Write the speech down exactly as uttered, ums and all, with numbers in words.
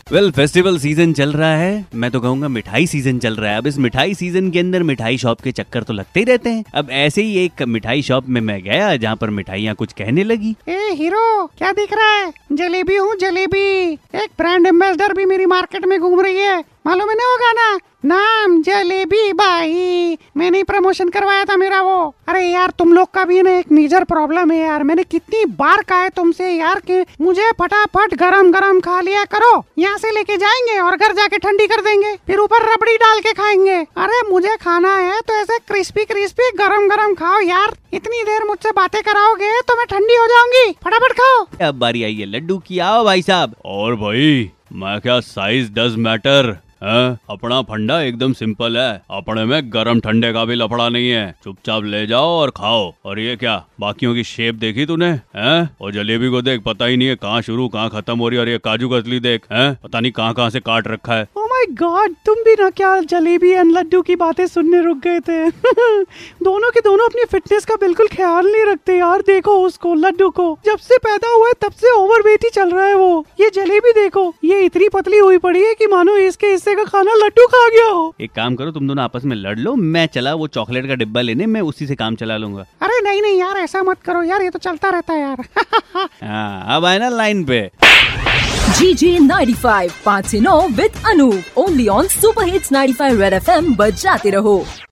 Well festival season चल रहा है, मैं तो कहूँगा मिठाई सीजन चल रहा है। अब इस मिठाई सीजन के अंदर मिठाई शॉप के चक्कर तो लगते ही रहते हैं। अब ऐसे ही एक मिठाई शॉप में मैं गया जहाँ पर मिठाइयाँ कुछ कहने लगी। ए हीरो, क्या दिख रहा है? जलेबी हूँ जलेबी। एक ब्रांड एम्बेसडर भी मेरी मार्केट में घूम रही है, मालूम है ना वो गाना, नाम जलेबी बाई। मैंने प्रमोशन करवाया था मेरा वो। अरे यार तुम लोग का भी ना एक मेजर प्रॉब्लम है यार। मैंने कितनी बार कहा है तुमसे यार कि मुझे फटाफट गरम गरम खा लिया करो। यहाँ से लेके जाएंगे और घर जाके ठंडी कर देंगे, फिर ऊपर रबड़ी डाल के खाएंगे। अरे मुझे खाना है तो ऐसे क्रिस्पी क्रिस्पी गरम गरम खाओ यार। इतनी देर मुझसे बातें कराओगे तो मैं ठंडी हो जाऊंगी, फटाफट खाओ। अब बारी आई है लड्डू की। आओ भाई साहब। और भाई मैं क्या, साइज डज मैटर है? अपना फंडा एकदम सिंपल है, अपने में गरम ठंडे का भी लफड़ा नहीं है। चुपचाप ले जाओ और खाओ। और ये क्या, बाकियों की शेप देखी तूने? हैं? और जलेबी को देख, पता ही नहीं है कहाँ शुरू कहाँ खत्म हो रही है। और ये काजू कतली देख, हैं? पता नहीं कहाँ कहाँ से काट रखा है। ओह माय गॉड, तुम भी ना क्या जलेबी एंड लड्डू की बातें सुनने रुक गए थे? दोनों के दोनों अपनी फिटनेस का बिल्कुल ख्याल नहीं रखते यार। देखो उसको, लड्डू को, जब से पैदा हुआ है तब से ओवरवेट ही चल रहा है वो। ये जलेबी देखो, ये इतनी पतली हुई पड़ी है कि मानो इसके हिस्से का खाना लड्डू खा गया हो। एक काम करो, तुम दोनों आपस में लड़ लो, मैं चला वो चॉकलेट का डिब्बा लेने, मैं उसी से काम चला लूंगा। अरे नहीं नहीं यार, ऐसा मत करो यार, ये तो चलता रहता है यार। हाँ, अब आए ना लाइन पे। जी जी नाइन्टी फाइव पाँच से नौ with Anoop, only on super hits ninety five Red F M. बजाते रहो।